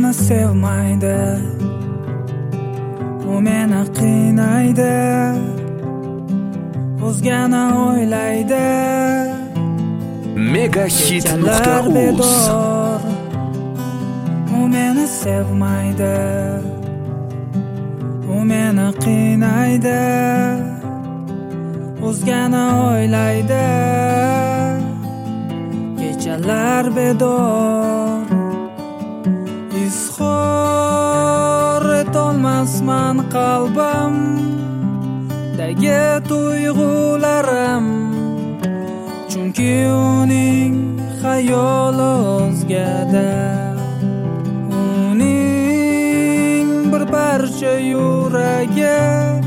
meni sevmaydi, u meni qiynaydi, o'zgani o'ylaydi. Megahit.uz. U meni sevmaydi, u meni qiynaydi, o'zgani o'ylaydi. Kechalar bedor, izhor etolmasman qalbimdagi tuyg'ularim, chunki uning xayoli o'zgada. Uning bir parcha yuragi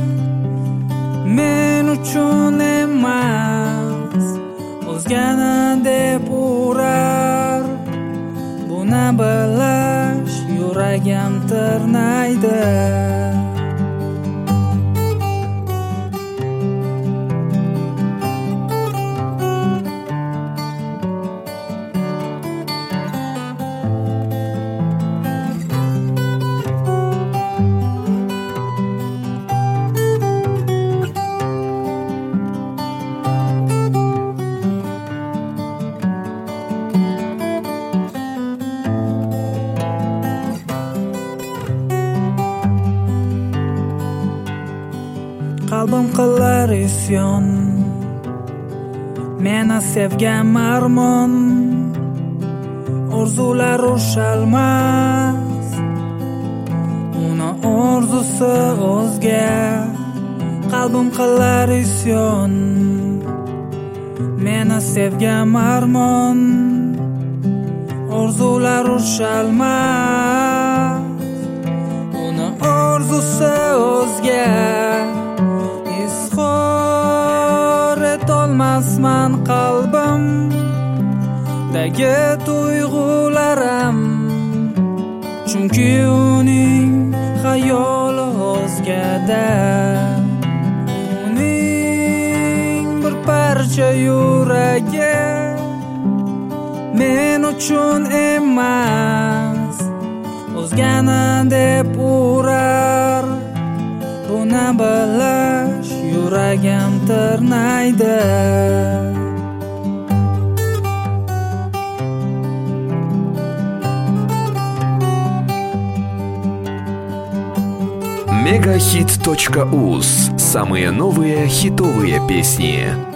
men uchun emas, o'zgani deb urar. Buni bilish yuragim tirnaydi. Qalbim qilar isyon, meni sevgan armon, orzular ushalmas, uni orzusi o'zga. Qalbim qilar isyon, meni sevgan armon, orzular ushalmas, uni orzusi o'zga. Etolmasman qalbimdagi tuyg'ularim, chunki uning xayoli o'zgada. Uning bir parcha yuragi men uchun emas, o'zgani deb urar. Buni bilish yuragim tirnaydi. Megahit.uz. Самые новые хитовые песни.